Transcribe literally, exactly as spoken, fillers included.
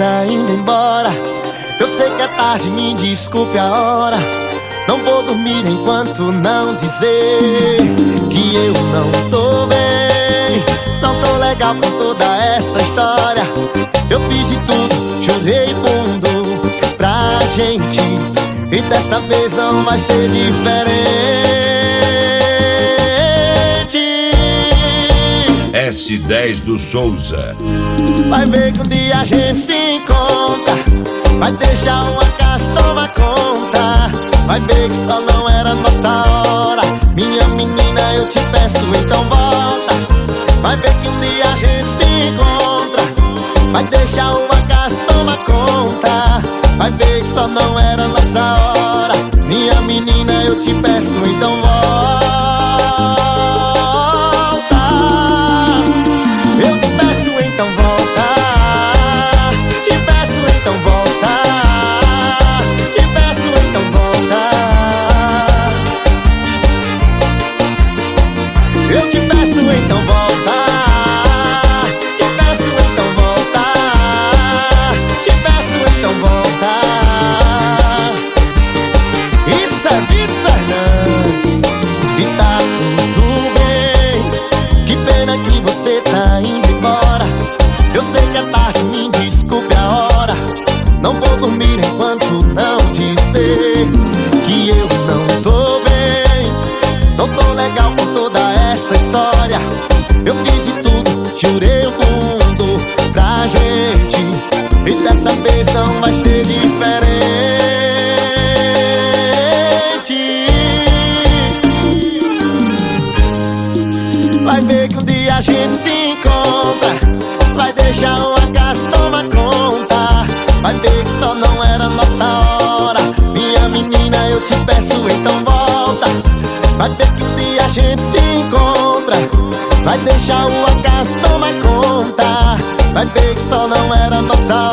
tá indo embora. Eu sei que é tarde, me desculpe a hora. Não vou dormir enquanto não dizer que eu não tô bem. Não tô legal com toda essa história. Eu fiz de tudo, jurei mundo pra gente, e dessa vez não vai ser diferente. S dez do Souza. Vai ver que um dia a gente se encontra. Vai deixar uma casa tomar conta. Vai ver que só não era nossa hora. Minha menina, eu te peço, então volta. Vai ver que um dia a gente se encontra. Vai deixar uma casa tomar conta. Vai ver que só não era nossa hora. Minha menina, eu te peço, então volta. Eu te peço, então volta. Te peço, então volta. Te peço, então volta. Eu te peço, então volta. Te peço, então volta. Te peço, então volta. Isso é Vitor Fernandes. E tá tudo bem. Que pena que você tá indo embora. Eu sei que é tarde, me desculpe a hora. Não vou dormir enquanto não dizer que eu não tô bem. Não tô legal com toda essa história. Eu fiz de tudo, jurei o mundo pra gente, e dessa vez não vai ser diferente. Vai ver que um dia a gente se encontra. Vai deixar uma casa tomar conta. Vai ver que só não era nossa hora. Minha menina, eu te peço, então volta. Vai ver que um dia a gente se encontra. Vai deixar uma casa tomar conta. Vai ver que só não era nossa